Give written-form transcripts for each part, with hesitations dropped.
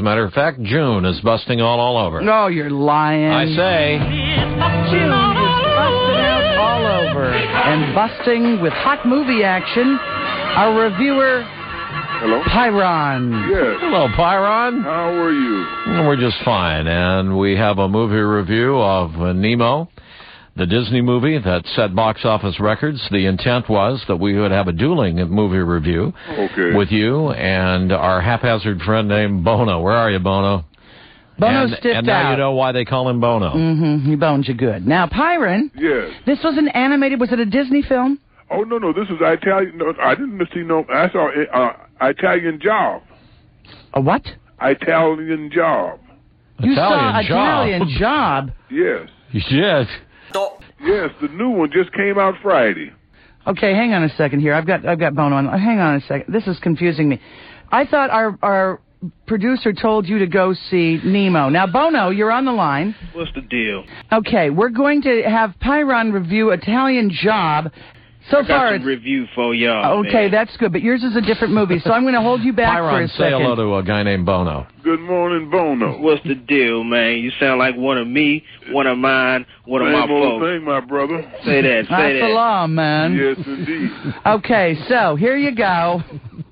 a matter of fact, June is busting all over. Oh, you're lying. I say. June is busting out all over. And busting with hot movie action, our reviewer, Hello? Pyron. Yes. Hello, Pyron. How are you? We're just fine, and we have a movie review of Nemo, the Disney movie that set box office records. The intent was that we would have a dueling movie review with you and our haphazard friend named Bono. Where are you, Bono? Bono's stiffed out. And now you know why they call him Bono. Mm-hmm. He boned you good. Now, Pyron. Yes. This was an animated, was it a Disney film? Oh, no, this is Italian. No, I didn't see no. I saw Italian Job. A what? Italian Job. You saw Italian Job? Yes. Yes. Yes, the new one just came out Friday. Okay, hang on a second here. I've got Bono on. Hang on a second. This is confusing me. I thought our producer told you to go see Nemo. Now, Bono, you're on the line. What's the deal? Okay, we're going to have Pyron review Italian Job. So far, it's review for y'all. Okay, man. That's good, but yours is a different movie, so I'm going to hold you back for a Pyron, second. say hello to a guy named Bono. Good morning, Bono. What's the deal, man? You sound like one of me, one of mine, one of my Same old folks. thing, my brother. Say that, say That's that. the law, man. Yes, indeed. Okay, so here you go.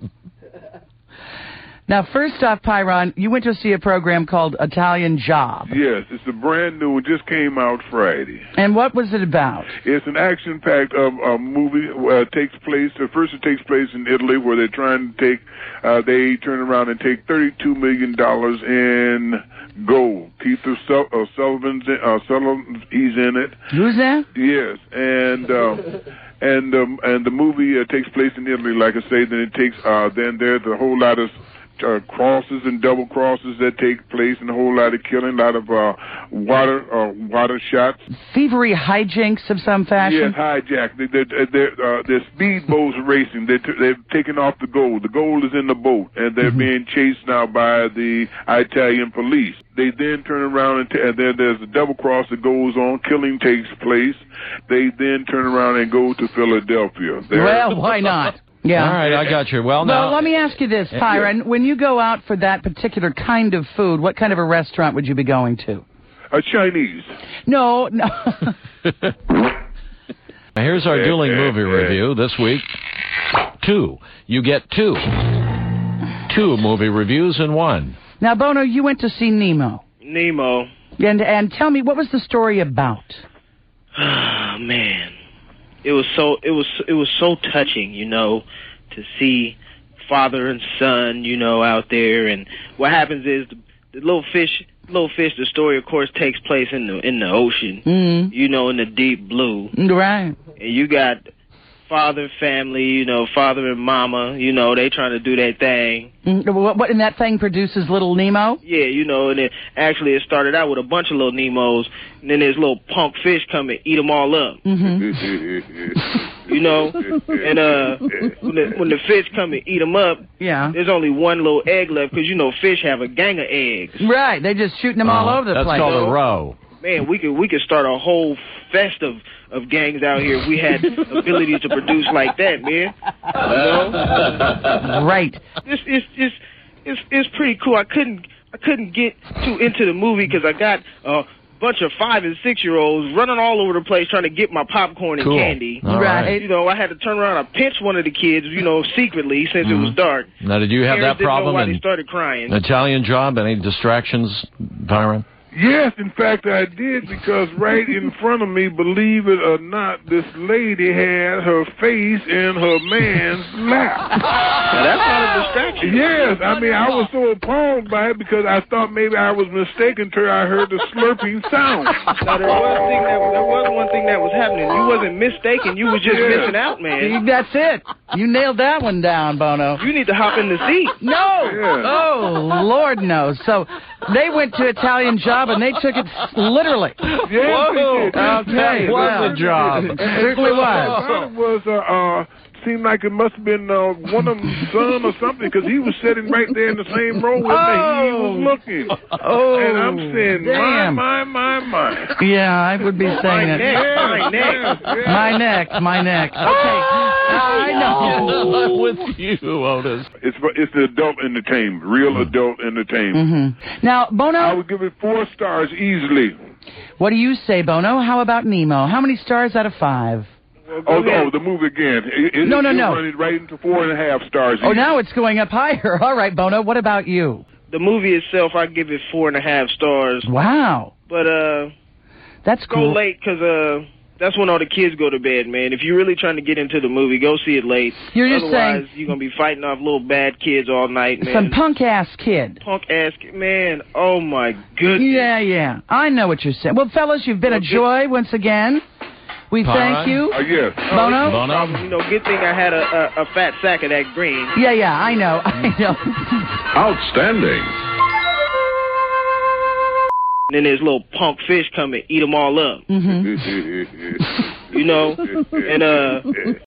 Now, first off, Pyron, you went to see a program called Italian Job. Yes, it's a brand new one. Just came out Friday. And what was it about? It's an action-packed movie. It takes place. First, it takes place in Italy, where they're trying to take. They turn around and take $32 million in gold. Keith Sullivan's he's in it. Who's that? Yes, and the movie takes place in Italy, like I say. Then it takes then there's a whole lot of crosses and double crosses that take place, and a whole lot of killing, a lot of water shots. Thievery hijinks of some fashion? Yes, hijack. They're speedboats racing. They're taking off the gold. The gold is in the boat, and they're being chased now by the Italian police. They then turn around and then there's a double cross that goes on. Killing takes place. They then turn around and go to Philadelphia. Well, why not? Yeah. All right, I got you. Well, now, let me ask you this, Pyron. When you go out for that particular kind of food, what kind of a restaurant would you be going to? A Chinese. No. Here's our dueling movie review this week. You get two movie reviews in one. Now, Bono, you went to see Nemo. Nemo. And tell me, what was the story about? Oh, man. It was so touching, to see father and son, out there. And what happens is the little fish, the story, of course, takes place in the ocean, in the deep blue. Right. And you got father, family, father and mama, they trying to do their thing. What, and that thing produces little Nemo? Yeah, and it started out with a bunch of little Nemos, and then this little punk fish come and eat them all up. And when the fish come and eat them up, there's only one little egg left, because, fish have a gang of eggs. Right, they're just shooting them all over the place. That's called a roe. Man, we could start a whole fest of gangs out here if we had ability to produce like that, man. Right. It's pretty cool. I couldn't get too into the movie because I got a bunch of 5- and 6-year-olds running all over the place trying to get my popcorn and candy. All right. I had to turn around and pinch one of the kids, secretly, since it was dark. Now, did you have that problem? Didn't know why they started crying. Italian Job? Any distractions, Byron? Yes, in fact, I did, because right in front of me, believe it or not, this lady had her face in her man's lap. Now, that's not a distraction. Yes, I was so appalled by it because I thought maybe I was mistaken till I heard the slurping sound. Now, there was one thing that was happening. You wasn't mistaken. You was just missing out, man. That's it. You nailed that one down, Bono. You need to hop in the seat. No. Yeah. Oh, Lord knows. So they went to Italian Job, and they took it literally. Yes, Whoa. Okay. That was a job. It certainly was. It was seemed like it must have been one of them's son or something, because he was sitting right there in the same row with me. He was looking. And I'm saying, damn. my. Yeah, I would be saying it. My neck. My neck. Okay. I know. I'm with you, Otis. It's the adult entertainment, real adult entertainment. Now, Bono, I would give it 4 stars easily. what do you say, Bono? How about Nemo? How many stars out of 5? Oh, the movie again. No. Running right into 4.5 stars. Oh, now it's going up higher. All right, Bono, what about you? The movie itself, I give it 4.5 stars. Wow. But that's cool. Go late because that's when all the kids go to bed, man. If you're really trying to get into the movie, go see it late. You're just Otherwise, saying you're gonna be fighting off little bad kids all night, man. Some punk ass kid. Man. Oh my goodness. Yeah. I know what you're saying. Well, fellas, you've been a joy once again. We thank you. Yes. Bono? You know, good thing I had a fat sack of that green. Yeah, I know. Outstanding. And then there's little punk fish come and eat them all up. Mm-hmm. You know? And